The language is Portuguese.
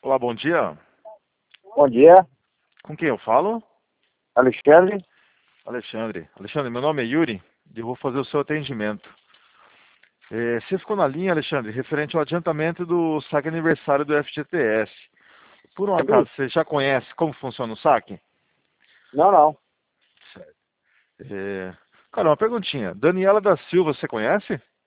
Olá, bom dia. Bom dia, Com quem eu falo? Alexandre. Alexandre, meu nome é Yuri e eu vou fazer o seu atendimento. Você ficou na linha, Alexandre, referente ao adiantamento do saque aniversário do FGTS. Por um acaso, Sim. você já conhece como funciona o saque? Não, não. Certo. Cara, uma perguntinha. Daniela da Silva, você conhece?